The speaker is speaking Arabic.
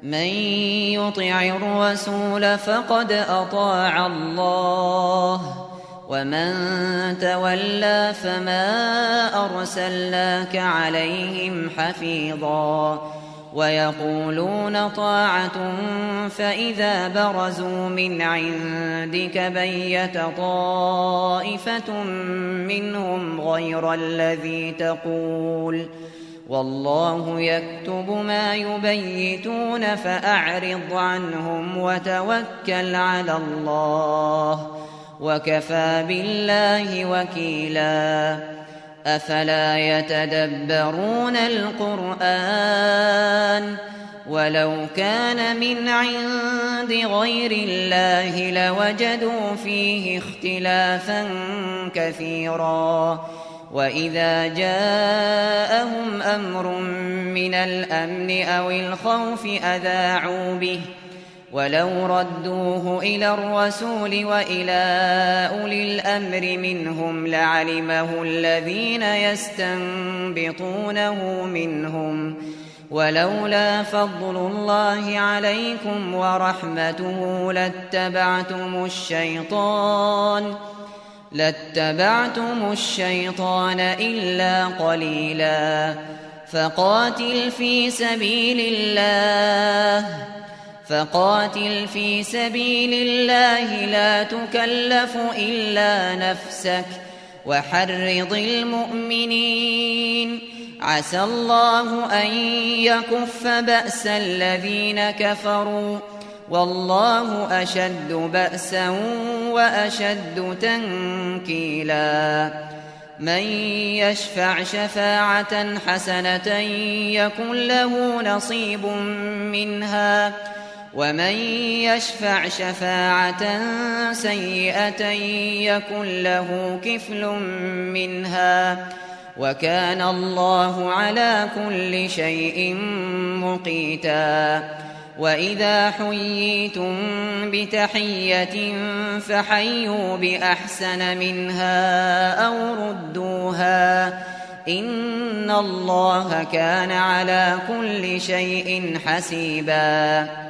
من يطع الرسول فقد أطاع الله ومن تولى فما أرسلناك عليهم حفيظا ويقولون طاعة فإذا برزوا من عندك بيت طائفة منهم غير الذي تقول والله يكتب ما يبيتون فأعرض عنهم وتوكل على الله وكفى بالله وكيلا أفلا يتدبرون القرآن ولو كان من عند غير الله لوجدوا فيه اختلافا كثيرا وإذا جاءهم أمر من الأمن أو الخوف أذاعوا به ولو ردوه إلى الرسول وإلى أولي الأمر منهم لعلمه الذين يستنبطونه منهم ولولا فضل الله عليكم ورحمته لاتبعتم الشيطان إلا قليلا فقاتل في سبيل الله لا تكلف إلا نفسك وحرض المؤمنين عسى الله أن يكف بأس الذين كفروا والله أشد بأسا وأشد تنكيلا من يشفع شفاعة حسنة يكن له نصيب منها ومن يشفع شفاعة سيئة يكن له كفل منها وكان الله على كل شيء مقيتا وإذا حييتم بتحية فحيوا بأحسن منها أو ردوها إن الله كان على كل شيء حسيبا